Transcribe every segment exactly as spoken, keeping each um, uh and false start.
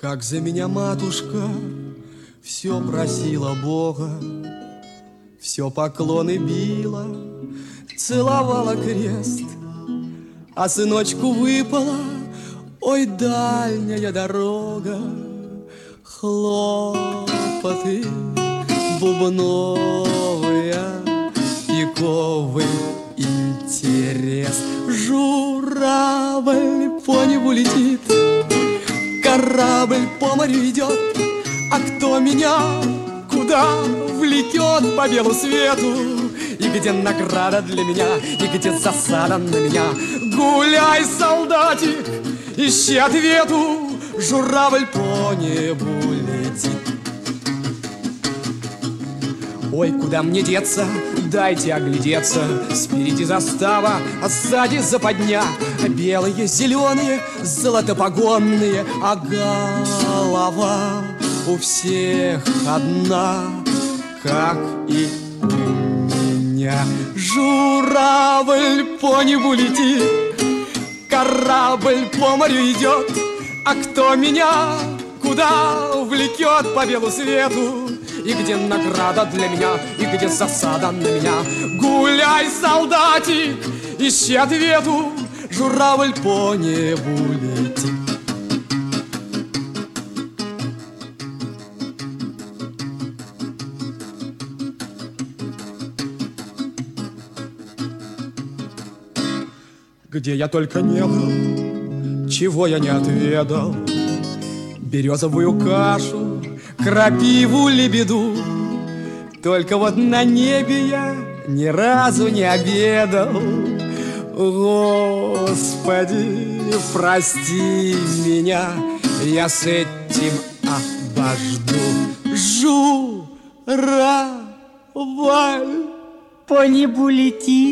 Как за меня матушка все просила Бога, все поклоны била, целовала крест, а сыночку выпала, ой, дальняя дорога, хлопоты бубновые, пиковый интерес. Журавль по небу летит, корабль по морю идет, а кто меня куда влекет по белу свету? И где награда для меня, и где засада на меня? Гуляй, солдатик, ищи ответу, журавль по небу летит. Ой, куда мне деться, дайте оглядеться. Спереди застава, а сзади западня. Белые, зеленые, золотопогонные, а голова у всех одна, как и у меня. Журавль по небу летит, корабль по морю идет, а кто меня куда влекет по белу свету? И где награда для меня, и где засада на меня? Гуляй, солдатик, ищи ответу, журавль по небу летит. Где я только не был, чего я не отведал, березовую кашу, крапиву, лебеду. Только вот на небе я ни разу не обедал. Господи, прости меня, я с этим обожду. Журавль по небу летит,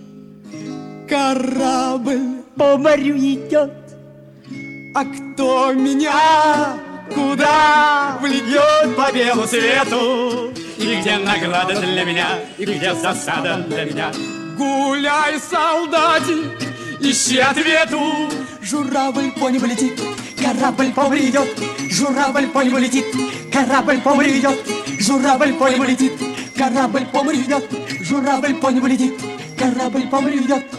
корабль по морю идет, а кто меня куда влечет по белу свету? И где награда для меня, и где засада для меня? Гуляй, солдатик, ищи ответу, журавль по небу летит, корабль по морю идет, журавль по небу летит, корабль по морю идет, журавль по небу летит, корабль по морю идет, журавль по небу летит, корабль по морю идет,